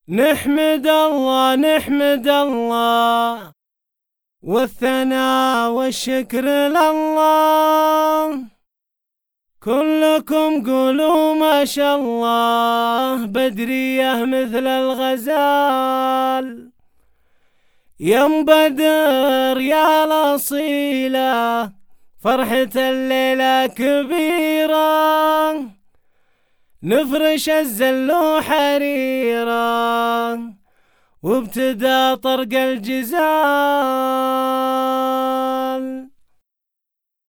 نحمد الله نحمد الله والثناء والشكر لله. كلكم قولوا ما شاء الله، بدرية مثل الغزال. يا ام بدر يا الأصيلة، فرحة الليلة كبيرة، نفرش الزل حريرة وابتدى طرق الجزال.